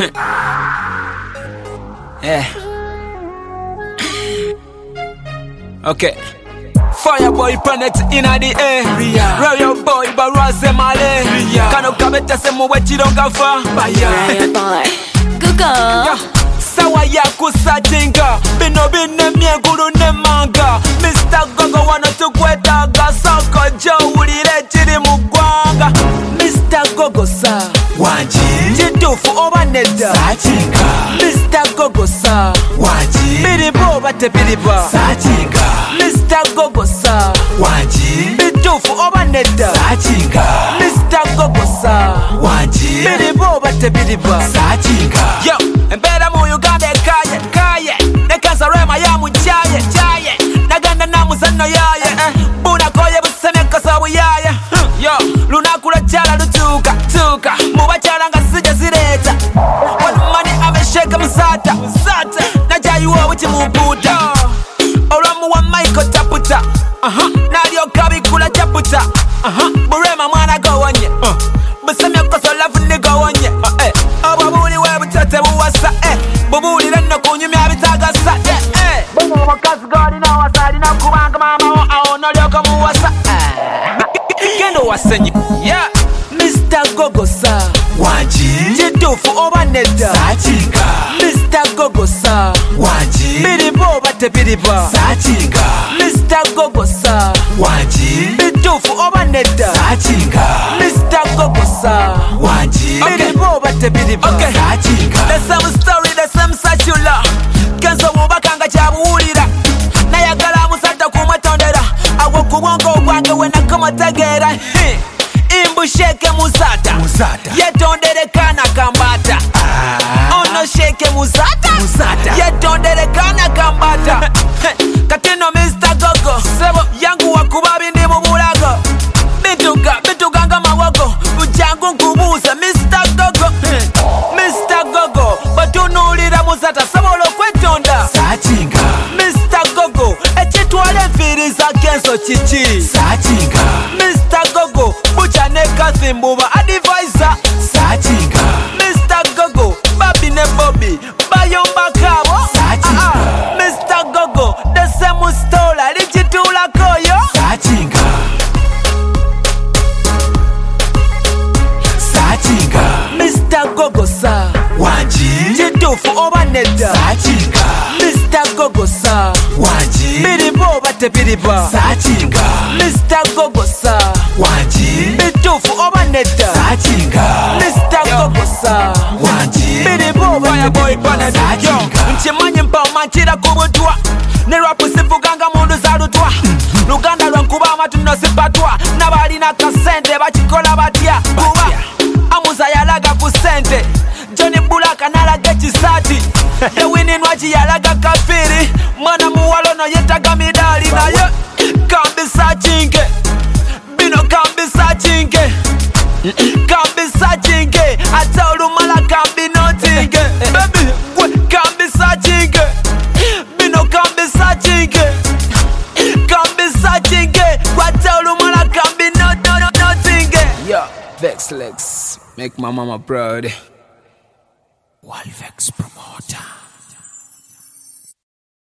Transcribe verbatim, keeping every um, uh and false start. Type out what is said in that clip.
Yeah. Okay. Fireboy planet in the air. Royal boy Barose Male. Kano kabeta semu wechironga fa. Fireboy Google Sawa ya kusatinga. Bino bine mieguru ne manga. Mister Gogo wano tukwetaga. Soko jo ulire chiri mugwanga. Mister Gogo sa Wanji Jitufu oba neda Satinga Mister Gogo sa Wanji Biribo bate biriba Satinga Mister Gogo sa Wanji Bitufu oba neda Satinga Mister Gogo sa Wanji Biribo bate biriba Satinga Yo, mbera mu Uganda kaye kaye Nekanza rema ya muchaye chaye Naganda na muzano yaye eh. Buna koye buseme kasabu yaye huh. Yo, lunakula chala lutuka tuka Mubachala nga sija zireta One money amesheka msata Msata Najayuwa wichi mubuta Olamu wa Michael taputa Aha, nalio kabikula chaputa Aha, burema mwana gawanye uh. Buseme koso lafu ni gawanye uh, eh. Ababuli webu tete buwasa eh. Bubuli reno kunyumi abitagasa eh, eh. Bunga wakazi gadi na wasadi na kubanga mama wa ao nalioka muwasa eh. Kendo wasenyi yeah. Mister Gogo sa Wanji Jitufu oba neda Satinga Mister Gogo sa Wanji Biribo bate biriba Satinga Mister Gogo sa Wanji Bitufu oba neda Satinga Mister Gogo sa Wanji Biribo bate biriba okay. Satinga The same story, the same satula Kenzo mubakanga chabuulira Nayagala musata kumatondera Awo kubongo bwange wena kumategera Imbu sheke musata Musata Yetondere kana kambata ah. Ono sheke musata Musata Yetondere kana kambata Katino Mister Gogo Sebo yangu wakubabi ndi mubulago Bituga, bituga nga mawago Bujangu nkubuza Mister Gogo Mister Gogo batunulira musata sabola okwetonda Satinga Mister Gogo ekitwala enfiiriza kenso kiki Satinga Mister Gogo bucha ne Kathy Mbuba advisor Satinga Mister Gogo Babi ne Bobby bayomba kabo Satinga ah, Mister Gogo the same story lichitula koyo Satinga Satinga Mister Gogo sa Wanji Jitufu oba neda Satinga Mister Gogo sa Wanji Biribo bate biriba Satinga Mister Gogo sa Wanji Bitufu oba neda Satinga Mister Gogo sa Wanji Biribo bate biriba Satinga Nchimanyi mpa manchira kubutwa Ne rapu sifuganga mundu zalutwa Luganda lwankuba amatuno sipatwa Nabalina kasente bakikola batya Kuba amuza yalaga ku sente Johnny Bulaka nalaga ekisati Ewini nwachi yalaga kafiri Mwana muwalono yetaga midali naye Kambisa chinge Bino kambisa chinge Kambisa chinge Ata olumala kambi notinge Baby gwe kambisa chinge Bino kambisa chinge Kambisa chinge Ata olumala kambi notinge Yo, Vex Lex, make my mama proud. Walvex Promoter.